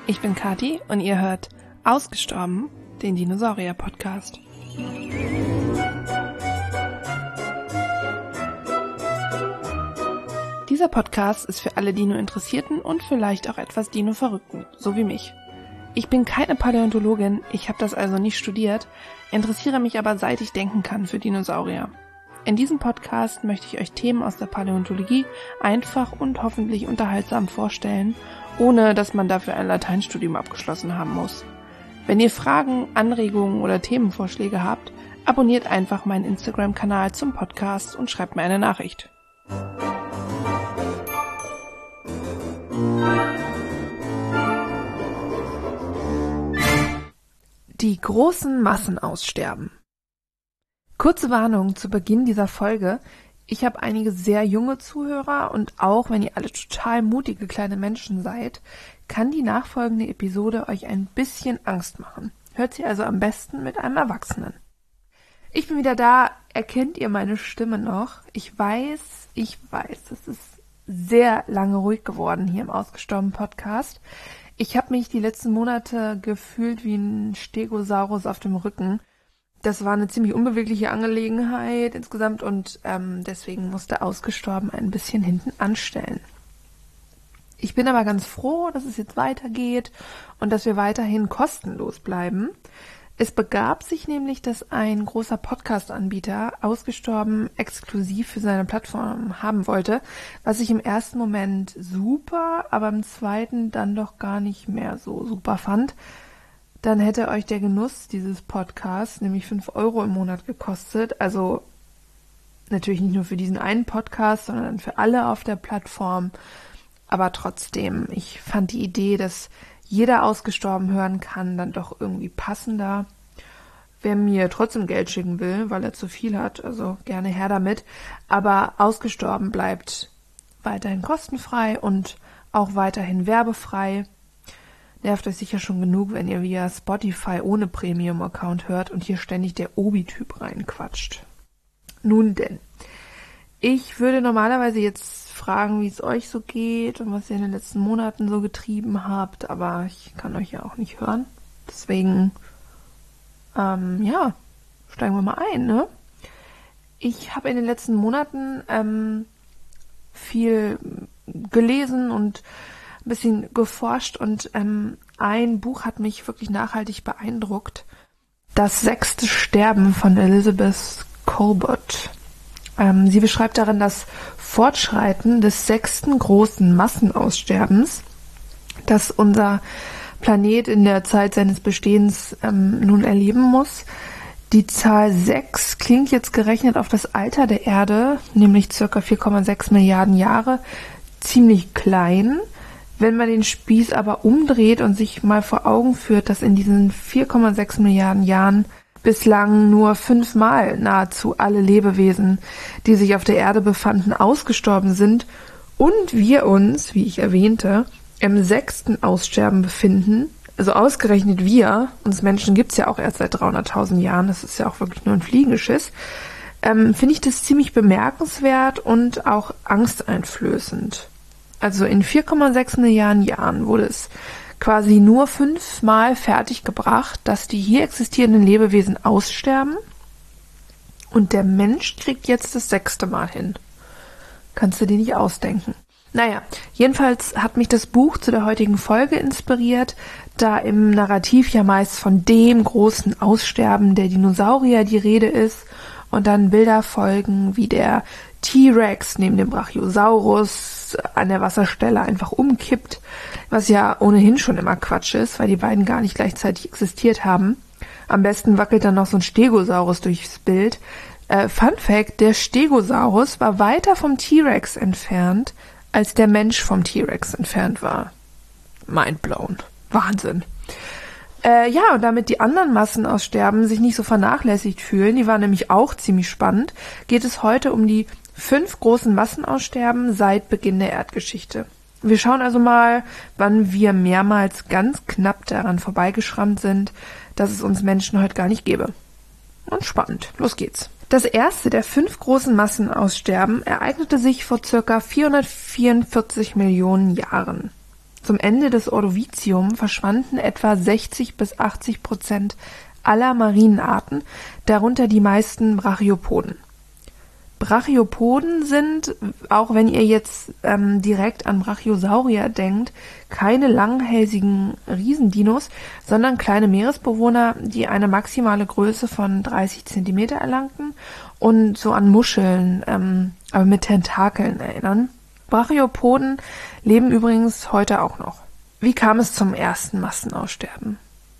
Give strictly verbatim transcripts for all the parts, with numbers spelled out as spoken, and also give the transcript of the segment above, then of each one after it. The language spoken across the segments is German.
Ich bin Kathi und ihr hört Ausgestorben, den Dinosaurier-Podcast. Dieser Podcast ist für alle Dino-Interessierten und vielleicht auch etwas Dino-Verrückten, so wie mich. Ich bin keine Paläontologin, ich habe das also nicht studiert, interessiere mich aber seit ich denken kann für Dinosaurier. In diesem Podcast möchte ich euch Themen aus der Paläontologie einfach und hoffentlich unterhaltsam vorstellen, ohne dass man dafür ein Lateinstudium abgeschlossen haben muss. Wenn ihr Fragen, Anregungen oder Themenvorschläge habt, abonniert einfach meinen Instagram-Kanal zum Podcast und schreibt mir eine Nachricht. Die großen Massen aussterben. Kurze Warnung zu Beginn dieser Folge. Ich habe einige sehr junge Zuhörer und auch wenn ihr alle total mutige kleine Menschen seid, kann die nachfolgende Episode euch ein bisschen Angst machen. Hört sie also am besten mit einem Erwachsenen. Ich bin wieder da. Erkennt ihr meine Stimme noch? Ich weiß, ich weiß, es ist sehr lange ruhig geworden hier im Ausgestorben-Podcast. Ich habe mich die letzten Monate gefühlt wie ein Stegosaurus auf dem Rücken. Das war eine ziemlich unbewegliche Angelegenheit insgesamt und ähm, deswegen musste Ausgestorben ein bisschen hinten anstellen. Ich bin aber ganz froh, dass es jetzt weitergeht und dass wir weiterhin kostenlos bleiben. Es begab sich nämlich, dass ein großer Podcast-Anbieter Ausgestorben exklusiv für seine Plattform haben wollte, was ich im ersten Moment super, aber im zweiten dann doch gar nicht mehr so super fand. Dann hätte euch der Genuss dieses Podcasts nämlich fünf Euro im Monat gekostet. Also natürlich nicht nur für diesen einen Podcast, sondern für alle auf der Plattform. Aber trotzdem, ich fand die Idee, dass jeder Ausgestorben hören kann, dann doch irgendwie passender. Wer mir trotzdem Geld schicken will, weil er zu viel hat, also gerne her damit. Aber Ausgestorben bleibt weiterhin kostenfrei und auch weiterhin werbefrei. Nervt euch sicher schon genug, wenn ihr via Spotify ohne Premium-Account hört und hier ständig der Obi-Typ reinquatscht. Nun denn, ich würde normalerweise jetzt fragen, wie es euch so geht und was ihr in den letzten Monaten so getrieben habt, aber ich kann euch ja auch nicht hören. Deswegen, ähm, ja, steigen wir mal ein, ne? Ich habe in den letzten Monaten ähm, viel gelesen und ein bisschen geforscht und ähm, ein Buch hat mich wirklich nachhaltig beeindruckt. Das sechste Sterben von Elizabeth Kolbert. Ähm, sie beschreibt darin das Fortschreiten des sechsten großen Massenaussterbens, das unser Planet in der Zeit seines Bestehens ähm, nun erleben muss. Die Zahl sechs klingt jetzt gerechnet auf das Alter der Erde, nämlich ca. vier Komma sechs Milliarden Jahre, ziemlich klein. Wenn man den Spieß aber umdreht und sich mal vor Augen führt, dass in diesen vier Komma sechs Milliarden Jahren bislang nur fünfmal nahezu alle Lebewesen, die sich auf der Erde befanden, ausgestorben sind und wir uns, wie ich erwähnte, im sechsten Aussterben befinden, also ausgerechnet wir, uns Menschen gibt's ja auch erst seit dreihunderttausend Jahren, das ist ja auch wirklich nur ein Fliegengeschiss, ähm, finde ich das ziemlich bemerkenswert und auch angsteinflößend. Also in vier Komma sechs Milliarden Jahren wurde es quasi nur fünfmal fertiggebracht, dass die hier existierenden Lebewesen aussterben und der Mensch kriegt jetzt das sechste Mal hin. Kannst du dir nicht ausdenken. Naja, jedenfalls hat mich das Buch zu der heutigen Folge inspiriert, da im Narrativ ja meist von dem großen Aussterben der Dinosaurier die Rede ist und dann Bilder folgen, wie der T-Rex neben dem Brachiosaurus an der Wasserstelle einfach umkippt, was ja ohnehin schon immer Quatsch ist, weil die beiden gar nicht gleichzeitig existiert haben. Am besten wackelt dann noch so ein Stegosaurus durchs Bild. Äh, Fun Fact, der Stegosaurus war weiter vom T-Rex entfernt, als der Mensch vom T-Rex entfernt war. Mindblown. Wahnsinn. Äh, ja, und damit die anderen Massenaussterben sich nicht so vernachlässigt fühlen, die waren nämlich auch ziemlich spannend, geht es heute um die fünf großen Massenaussterben seit Beginn der Erdgeschichte. Wir schauen also mal, wann wir mehrmals ganz knapp daran vorbeigeschrammt sind, dass es uns Menschen heute gar nicht gäbe. Und spannend. Los geht's. Das erste der fünf großen Massenaussterben ereignete sich vor circa vierhundertvierundvierzig Millionen Jahren. Zum Ende des Ordovizium verschwanden etwa sechzig bis achtzig Prozent aller Marienarten, darunter die meisten Brachiopoden. Brachiopoden sind, auch wenn ihr jetzt ähm, direkt an Brachiosaurier denkt, keine langhälsigen Riesendinos, sondern kleine Meeresbewohner, die eine maximale Größe von dreißig Zentimeter erlangten und so an Muscheln, ähm, aber mit Tentakeln erinnern. Brachiopoden leben übrigens heute auch noch. Wie kam es zum ersten Massenaussterben?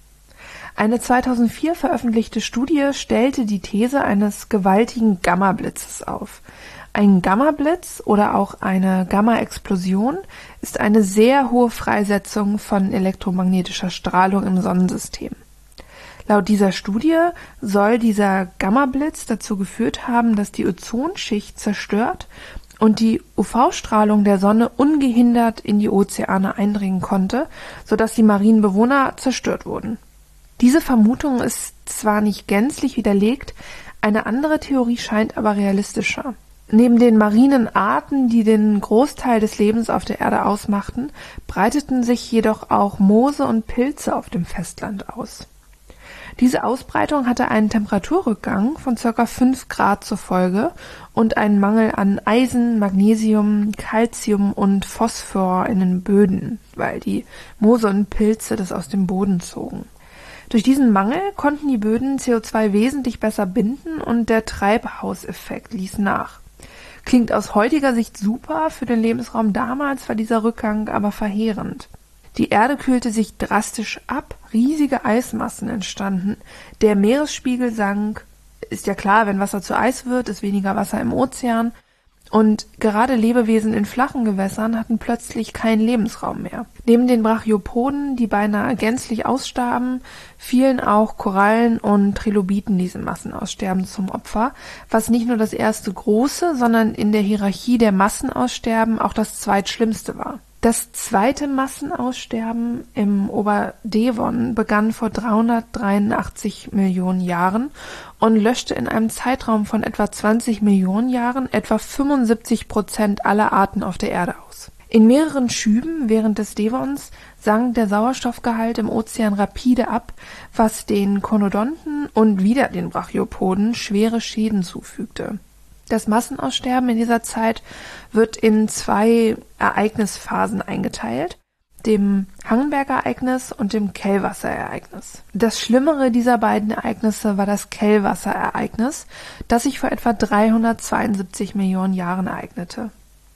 Eine zweitausendvier veröffentlichte Studie stellte die These eines gewaltigen Gammablitzes auf. Ein Gammablitz oder auch eine Gamma-Explosion ist eine sehr hohe Freisetzung von elektromagnetischer Strahlung im Sonnensystem. Laut dieser Studie soll dieser Gammablitz dazu geführt haben, dass die Ozonschicht zerstört und die U V-Strahlung der Sonne ungehindert in die Ozeane eindringen konnte, sodass die marinen Bewohner zerstört wurden. Diese Vermutung ist zwar nicht gänzlich widerlegt, eine andere Theorie scheint aber realistischer. Neben den marinen Arten, die den Großteil des Lebens auf der Erde ausmachten, breiteten sich jedoch auch Moose und Pilze auf dem Festland aus. Diese Ausbreitung hatte einen Temperaturrückgang von ca. fünf Grad zur Folge und einen Mangel an Eisen, Magnesium, Calcium und Phosphor in den Böden, weil die Moose und Pilze das aus dem Boden zogen. Durch diesen Mangel konnten die Böden C O zwei wesentlich besser binden und der Treibhauseffekt ließ nach. Klingt aus heutiger Sicht super, für den Lebensraum damals war dieser Rückgang aber verheerend. Die Erde kühlte sich drastisch ab, riesige Eismassen entstanden, der Meeresspiegel sank, ist ja klar, wenn Wasser zu Eis wird, ist weniger Wasser im Ozean, und gerade Lebewesen in flachen Gewässern hatten plötzlich keinen Lebensraum mehr. Neben den Brachiopoden, die beinahe gänzlich ausstarben, fielen auch Korallen und Trilobiten diesem Massenaussterben zum Opfer, was nicht nur das erste große, sondern in der Hierarchie der Massenaussterben auch das zweitschlimmste war. Das zweite Massenaussterben im Oberdevon begann vor dreihundertdreiundachtzig Millionen Jahren und löschte in einem Zeitraum von etwa zwanzig Millionen Jahren etwa fünfundsiebzig Prozent aller Arten auf der Erde aus. In mehreren Schüben während des Devons sank der Sauerstoffgehalt im Ozean rapide ab, was den Konodonten und wieder den Brachiopoden schwere Schäden zufügte. Das Massenaussterben in dieser Zeit wird in zwei Ereignisphasen eingeteilt, dem Hangenberg-Ereignis und dem Kellwasser-Ereignis. Das Schlimmere dieser beiden Ereignisse war das Kellwasser-Ereignis, das sich vor etwa dreihundertzweiundsiebzig Millionen Jahren ereignete.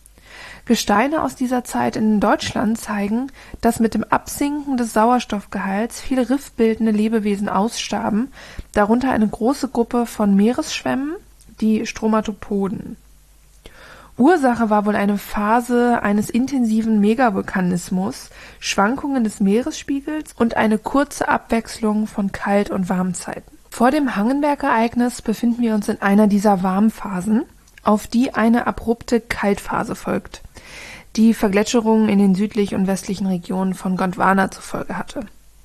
Gesteine aus dieser Zeit in Deutschland zeigen, dass mit dem Absinken des Sauerstoffgehalts viele riffbildende Lebewesen ausstarben, darunter eine große Gruppe von Meeresschwämmen, die Stromatopoden. Ursache war wohl eine Phase eines intensiven Megavulkanismus, Schwankungen des Meeresspiegels und eine kurze Abwechslung von Kalt- und Warmzeiten. Vor dem Hangenberg-Ereignis befinden wir uns in einer dieser Warmphasen, auf die eine abrupte Kaltphase folgt, die Vergletscherungen in den südlich- und westlichen Regionen von Gondwana zur Folge hatte.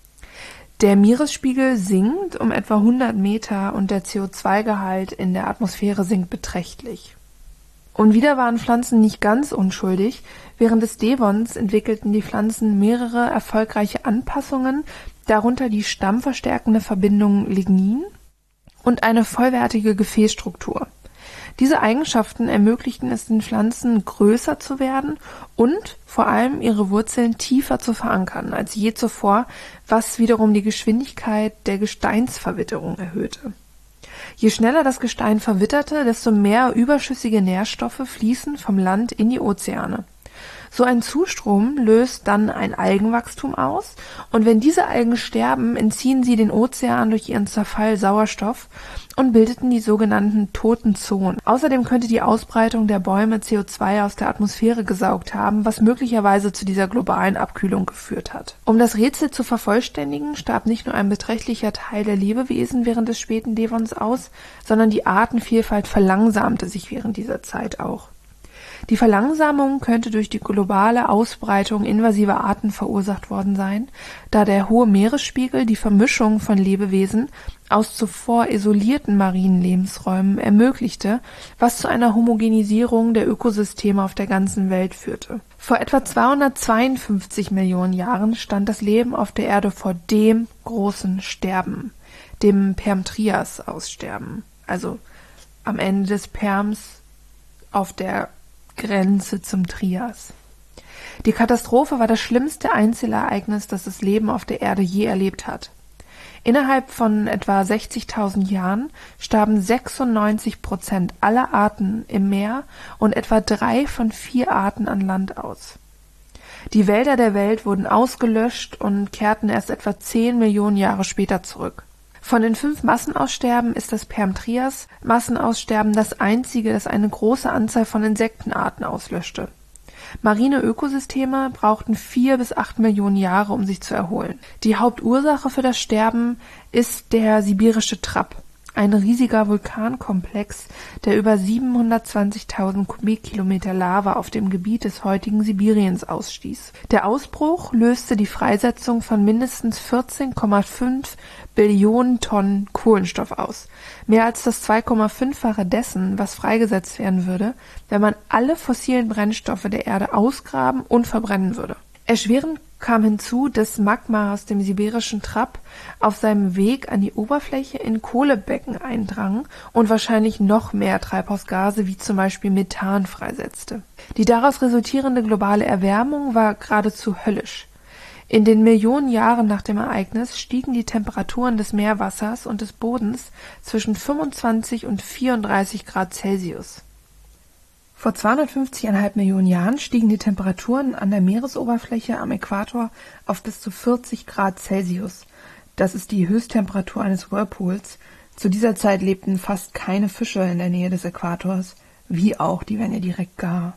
Der Meeresspiegel sinkt um etwa hundert Meter und der C O zwei Gehalt in der Atmosphäre sinkt beträchtlich. Und wieder waren Pflanzen nicht ganz unschuldig. Während des Devons entwickelten die Pflanzen mehrere erfolgreiche Anpassungen, darunter die stammverstärkende Verbindung Lignin und eine vollwertige Gefäßstruktur. Diese Eigenschaften ermöglichten es den Pflanzen, größer zu werden und vor allem ihre Wurzeln tiefer zu verankern als je zuvor, was wiederum die Geschwindigkeit der Gesteinsverwitterung erhöhte. Je schneller das Gestein verwitterte, desto mehr überschüssige Nährstoffe fließen vom Land in die Ozeane. So ein Zustrom löst dann ein Algenwachstum aus, und wenn diese Algen sterben, entziehen sie den Ozean durch ihren Zerfall Sauerstoff und bildeten die sogenannten toten Zonen. Außerdem könnte die Ausbreitung der Bäume C O zwei aus der Atmosphäre gesaugt haben, was möglicherweise zu dieser globalen Abkühlung geführt hat. Um das Rätsel zu vervollständigen, starb nicht nur ein beträchtlicher Teil der Lebewesen während des späten Devons aus, sondern die Artenvielfalt verlangsamte sich während dieser Zeit auch. Die Verlangsamung könnte durch die globale Ausbreitung invasiver Arten verursacht worden sein, da der hohe Meeresspiegel die Vermischung von Lebewesen aus zuvor isolierten marinen Lebensräumen ermöglichte, was zu einer Homogenisierung der Ökosysteme auf der ganzen Welt führte. Vor etwa zweihundertzweiundfünfzig Millionen Jahren stand das Leben auf der Erde vor dem großen Sterben, dem Perm-Trias-Aussterben, also am Ende des Perms auf der Grenze zum Trias. Die Katastrophe war das schlimmste Einzelereignis, das das Leben auf der Erde je erlebt hat. Innerhalb von etwa sechzigtausend Jahren starben sechsundneunzig Prozent aller Arten im Meer und etwa drei von vier Arten an Land aus. Die Wälder der Welt wurden ausgelöscht und kehrten erst etwa zehn Millionen Jahre später zurück. Von den fünf Massenaussterben ist das Perm-Trias-Massenaussterben das einzige, das eine große Anzahl von Insektenarten auslöschte. Marine Ökosysteme brauchten vier bis acht Millionen Jahre, um sich zu erholen. Die Hauptursache für das Sterben ist der sibirische Trapp, ein riesiger Vulkankomplex, der über siebenhundertzwanzigtausend Kubikkilometer Lava auf dem Gebiet des heutigen Sibiriens ausstieß. Der Ausbruch löste die Freisetzung von mindestens vierzehn Komma fünf Billionen Tonnen Kohlenstoff aus, mehr als das zwei Komma fünffache dessen, was freigesetzt werden würde, wenn man alle fossilen Brennstoffe der Erde ausgraben und verbrennen würde. Erschwerend kam hinzu, dass Magma aus dem sibirischen Trapp auf seinem Weg an die Oberfläche in Kohlebecken eindrang und wahrscheinlich noch mehr Treibhausgase wie zum Beispiel Methan freisetzte. Die daraus resultierende globale Erwärmung war geradezu höllisch. In den Millionen Jahren nach dem Ereignis stiegen die Temperaturen des Meerwassers und des Bodens zwischen fünfundzwanzig und vierunddreißig Grad Celsius. Vor zweihundertfünfzig Komma fünf Millionen Jahren stiegen die Temperaturen an der Meeresoberfläche am Äquator auf bis zu vierzig Grad Celsius. Das ist die Höchsttemperatur eines Whirlpools. Zu dieser Zeit lebten fast keine Fische in der Nähe des Äquators, wie auch, die werden ja direkt gar.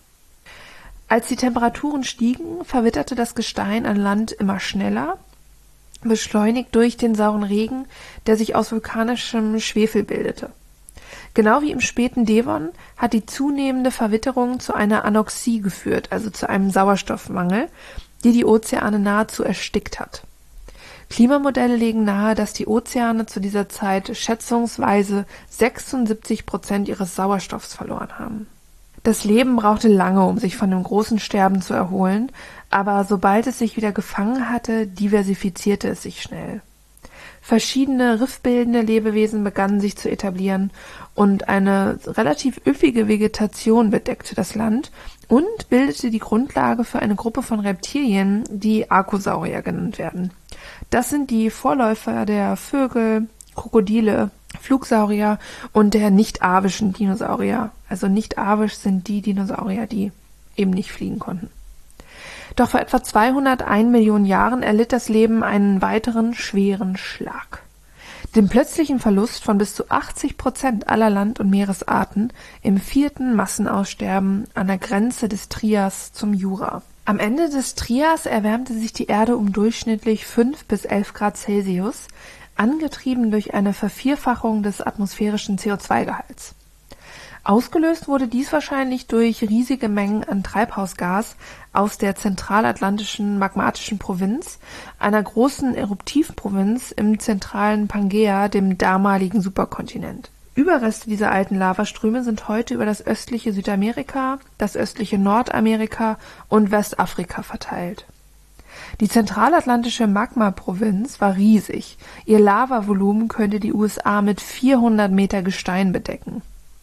Als die Temperaturen stiegen, verwitterte das Gestein an Land immer schneller, beschleunigt durch den sauren Regen, der sich aus vulkanischem Schwefel bildete. Genau wie im späten Devon hat die zunehmende Verwitterung zu einer Anoxie geführt, also zu einem Sauerstoffmangel, die die Ozeane nahezu erstickt hat. Klimamodelle legen nahe, dass die Ozeane zu dieser Zeit schätzungsweise sechsundsiebzig Prozent ihres Sauerstoffs verloren haben. Das Leben brauchte lange, um sich von dem großen Sterben zu erholen, aber sobald es sich wieder gefangen hatte, diversifizierte es sich schnell. Verschiedene riffbildende Lebewesen begannen sich zu etablieren und eine relativ üppige Vegetation bedeckte das Land und bildete die Grundlage für eine Gruppe von Reptilien, die Archosaurier genannt werden. Das sind die Vorläufer der Vögel, Krokodile, Flugsaurier und der nicht-avischen Dinosaurier. Also nicht-avisch sind die Dinosaurier, die eben nicht fliegen konnten. Doch vor etwa zweihunderteins Millionen Jahren erlitt das Leben einen weiteren schweren Schlag. Den plötzlichen Verlust von bis zu achtzig Prozent aller Land- und Meeresarten im vierten Massenaussterben an der Grenze des Trias zum Jura. Am Ende des Trias erwärmte sich die Erde um durchschnittlich fünf bis elf Grad Celsius, angetrieben durch eine Vervierfachung des atmosphärischen C O zwei Gehalts. Ausgelöst wurde dies wahrscheinlich durch riesige Mengen an Treibhausgas aus der zentralatlantischen magmatischen Provinz, einer großen Eruptivprovinz im zentralen Pangaea, dem damaligen Superkontinent. Überreste dieser alten Lavaströme sind heute über das östliche Südamerika, das östliche Nordamerika und Westafrika verteilt. Die zentralatlantische Magma-Provinz war riesig. Ihr Lavavolumen könnte die U S A mit vierhundert Meter Gestein bedecken.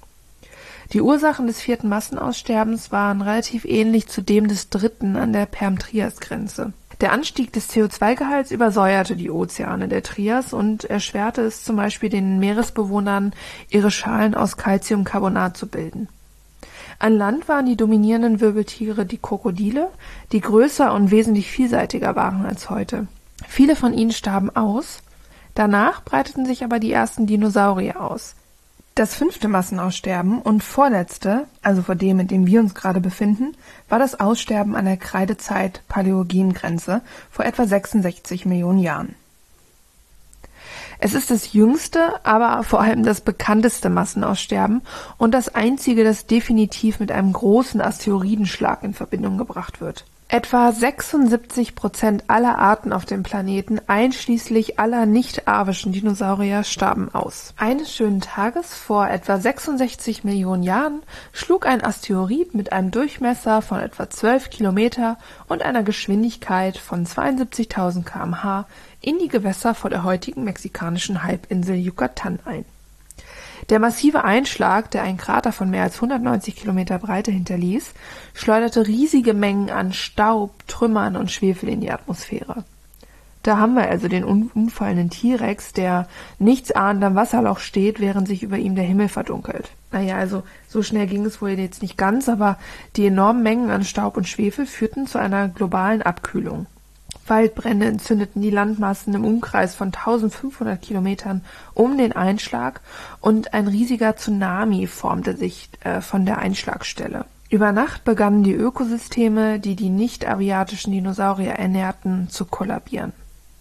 Die Ursachen des vierten Massenaussterbens waren relativ ähnlich zu dem des dritten an der Perm-Trias-Grenze. Der Anstieg des C O zwei Gehalts übersäuerte die Ozeane der Trias und erschwerte es zum Beispiel den Meeresbewohnern, ihre Schalen aus Calciumcarbonat zu bilden. An Land waren die dominierenden Wirbeltiere die Krokodile, die größer und wesentlich vielseitiger waren als heute. Viele von ihnen starben aus, danach breiteten sich aber die ersten Dinosaurier aus. Das fünfte Massenaussterben und vorletzte, also vor dem, in dem wir uns gerade befinden, war das Aussterben an der Kreidezeit-Paläogengrenze vor etwa sechsundsechzig Millionen Jahren. Es ist das jüngste, aber vor allem das bekannteste Massenaussterben und das einzige, das definitiv mit einem großen Asteroidenschlag in Verbindung gebracht wird. Etwa sechsundsiebzig Prozent aller Arten auf dem Planeten, einschließlich aller nicht-arvischen Dinosaurier, starben aus. Eines schönen Tages vor etwa sechsundsechzig Millionen Jahren schlug ein Asteroid mit einem Durchmesser von etwa zwölf Kilometer und einer Geschwindigkeit von zweiundsiebzigtausend Kilometer pro Stunde in die Gewässer vor der heutigen mexikanischen Halbinsel Yucatan ein. Der massive Einschlag, der einen Krater von mehr als hundertneunzig Kilometer Breite hinterließ, schleuderte riesige Mengen an Staub, Trümmern und Schwefel in die Atmosphäre. Da haben wir also den umfallenden T-Rex, der nichtsahnend am Wasserloch steht, während sich über ihm der Himmel verdunkelt. Naja, also so schnell ging es wohl jetzt nicht ganz, aber die enormen Mengen an Staub und Schwefel führten zu einer globalen Abkühlung. Waldbrände entzündeten die Landmassen im Umkreis von eintausendfünfhundert Kilometern um den Einschlag und ein riesiger Tsunami formte sich äh, von der Einschlagstelle. Über Nacht begannen die Ökosysteme, die die nicht-aviatischen Dinosaurier ernährten, zu kollabieren.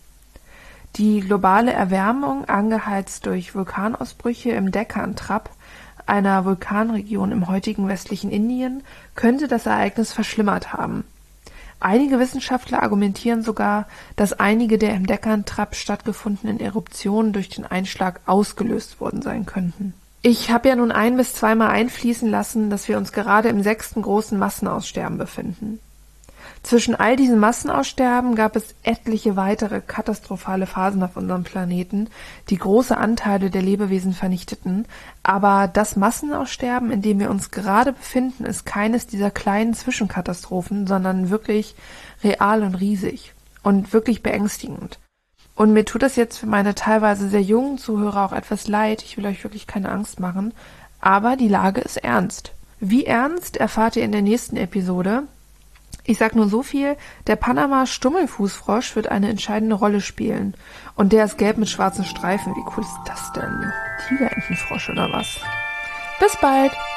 Die globale Erwärmung, angeheizt durch Vulkanausbrüche im Deccan Trap, einer Vulkanregion im heutigen westlichen Indien, könnte das Ereignis verschlimmert haben. Einige Wissenschaftler argumentieren sogar, dass einige der im Deccan Trap stattgefundenen Eruptionen durch den Einschlag ausgelöst worden sein könnten. Ich habe ja nun ein- bis zweimal einfließen lassen, dass wir uns gerade im sechsten großen Massenaussterben befinden. Zwischen all diesen Massenaussterben gab es etliche weitere katastrophale Phasen auf unserem Planeten, die große Anteile der Lebewesen vernichteten, aber das Massenaussterben, in dem wir uns gerade befinden, ist keines dieser kleinen Zwischenkatastrophen, sondern wirklich real und riesig und wirklich beängstigend. Und mir tut das jetzt für meine teilweise sehr jungen Zuhörer auch etwas leid, ich will euch wirklich keine Angst machen, aber die Lage ist ernst. Wie ernst, erfahrt ihr in der nächsten Episode. Ich sag nur so viel, der Panama-Stummelfußfrosch wird eine entscheidende Rolle spielen. Und der ist gelb mit schwarzen Streifen. Wie cool ist das denn? Tigerentenfrosch oder was? Bis bald!